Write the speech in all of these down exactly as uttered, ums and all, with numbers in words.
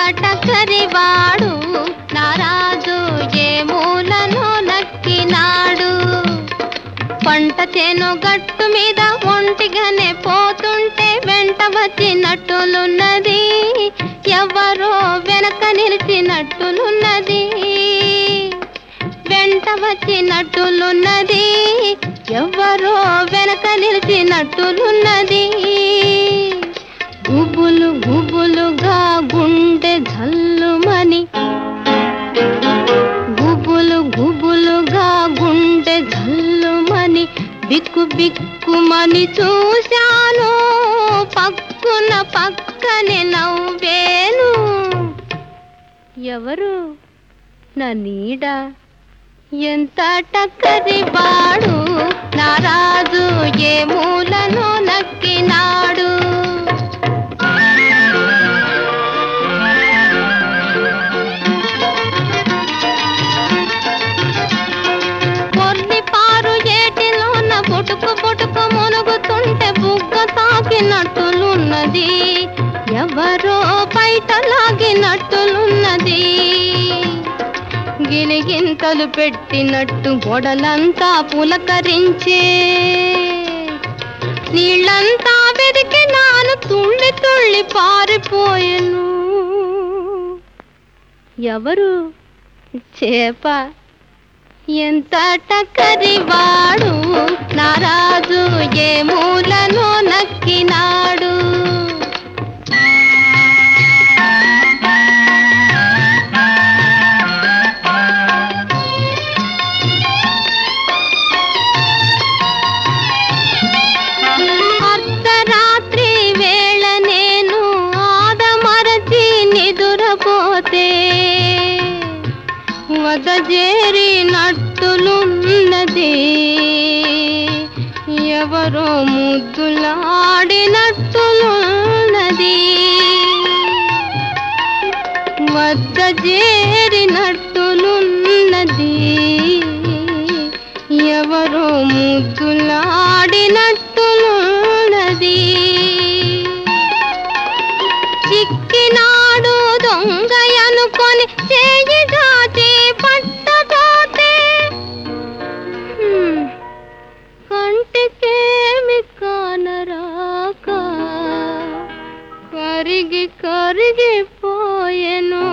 టక్కరివాడు నారాజు ఏ మూలను నక్కినాడు. పంట చేను గట్టు మీద ఒంటిగానే పోతుంటే వెంట వచ్చినట్టులున్నది, ఎవరో వెనక నిలిచినట్టులున్నది. వెంట వచ్చినట్టులున్నది, ఎవరో వెనక నిలిచినట్టులున్నది. గుబులు గుబులుగా గుండె జల్లుమని, గుబులు గుబులుగా గుండె జల్లుమని బిక్కు బిక్కుమని చూశాను, పక్కున పక్కనే నవ్వేను. ఎవరు నా నీడ, ఎంత టక్కరివాడు నారాజు ఏ మూలను నక్కినాడు. పొటుకు పొటుకు మునుగుతుంటే బుగ్గ తాకినట్టులున్నది, ఎవరో బయట లాగినట్టులున్నది. గిలిగింతలు పెట్టినట్టు గొడలంతా పులకరించే, నీళ్ళంతా వెదికి నాను తుళ్ళి తుళ్ళి పారిపోయెను. ఎవరు చేప, ఎంత టక్కరివాడు నారాజు ఏ మూలను నక్కినాడు. అర్ధరాత్రి వేళ నేను ఆదమరచి నిదురపోతే వదజేరినట్టులున్నది, ఎవరో ముద్దులాడినట్టులున్నది. వదజేరినట్టులున్నది, ఎవరో ముద్దులాడినట్టులున్నది. చిక్కినాడు దొంగ అనుకొని చేయి దాచి పట్టబోతే, కంటికేమి కానరాక కరిగి కరిగిపోయెను.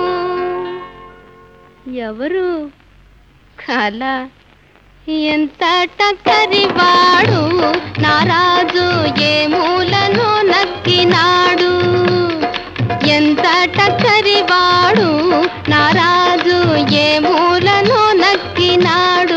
ఎవరు కల, ఎంత టక్కరివాడు నారాజు ఏ మూలను నక్కినాడు. ఎంత టక్కరివాడు నారాజు ఏ మూలను నక్కినాడు.